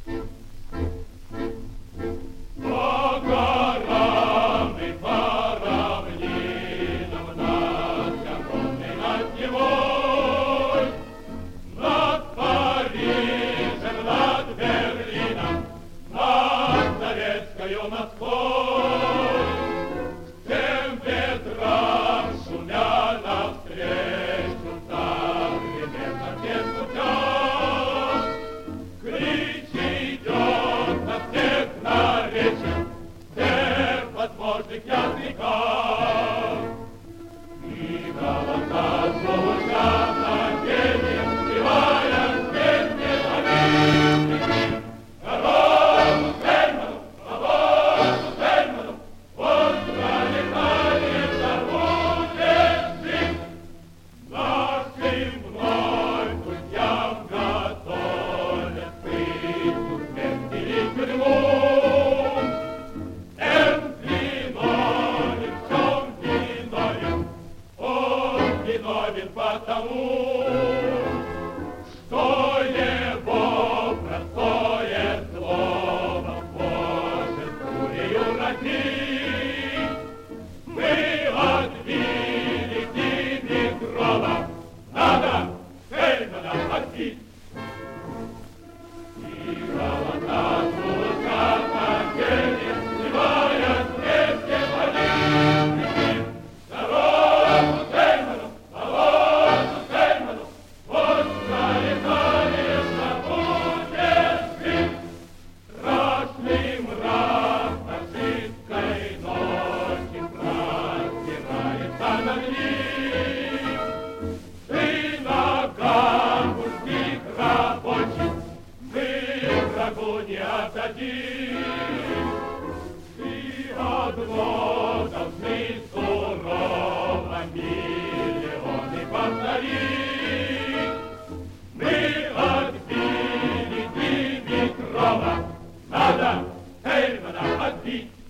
По горам и по равнинам над Габоной, над Невой, над Парижем, над Берлином, над Советскою Москвой, всем ветрам шумя навстречу, там, где совсем путем, кричи идет на всех наречиях, всех возможных языках. И голоса звучат на пение, спевая песни победных. Народу Фельдману, свободу Фельдману, вот пролетарии забудет жить. Нашим вновь путям готовят пытку, смерть или тюрьму. М виновен, в чем виновен, он виновен потому, что его простое слово может бурею разить. Мы отбили Димитрова, надо Фельдмана отбить. И голоса звучат на пение, спевая вместе победных. Народу Фельдману, свободу Фельдману, вот пролетарии забудет жить. Страшный мрак фашистской ночи простирается над ним. Ты на гамбургских рабочих мы врагу не отдадим. И одно должны сурово миллионы повторить. Мы отбили Димитрова, надо Фельдмана отбить.